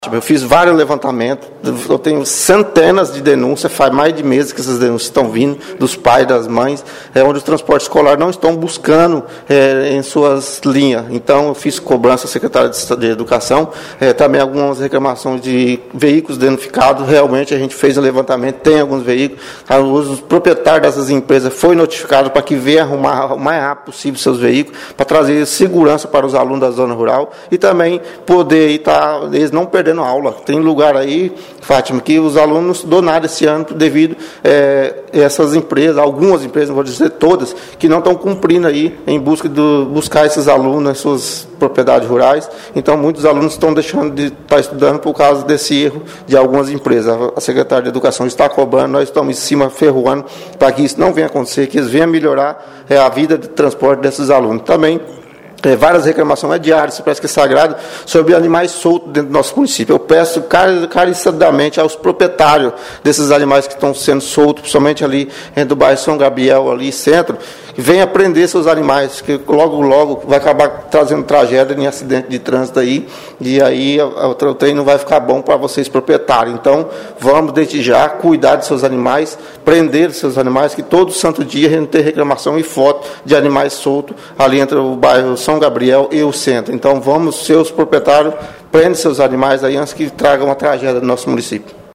Eu fiz vários levantamentos, eu tenho centenas de denúncias, faz mais de meses que essas denúncias estão vindo dos pais, das mães, onde os transportes escolares não estão buscando em suas linhas. Então, eu fiz cobrança à Secretaria de Educação, também algumas reclamações de veículos danificados. Realmente, a gente fez o levantamento, tem alguns veículos. Os proprietários dessas empresas foram notificados para que venham arrumar o mais rápido possível seus veículos, para trazer segurança para os alunos da zona rural e também poder estar, eles não perderem aula. Tem lugar aí, Fátima, que os alunos não estudou nada esse ano devido a essas empresas, algumas empresas, não vou dizer todas, que não estão cumprindo aí em busca de buscar esses alunos nas suas propriedades rurais. Então, muitos alunos estão deixando de estar estudando por causa desse erro de algumas empresas. A Secretaria de Educação está cobrando, nós estamos em cima ferroando para que isso não venha acontecer, que eles venham melhorar a vida de transporte desses alunos. Também várias reclamações diárias, se parece que é sagrado, sobre animais soltos dentro do nosso município. Eu peço carecidamente aos proprietários desses animais que estão sendo soltos, principalmente ali entre o bairro São Gabriel, ali centro, que venham prender seus animais, que logo vai acabar trazendo tragédia em acidente de trânsito aí, e aí o trem não vai ficar bom para vocês proprietários. Então, vamos desde já cuidar de seus animais, prender seus animais, que todo santo dia a gente tem reclamação e foto de animais soltos ali entre o bairro São Gabriel e o centro. Então, vamos, seus proprietários, prendem seus animais aí antes que tragam uma tragédia no nosso município.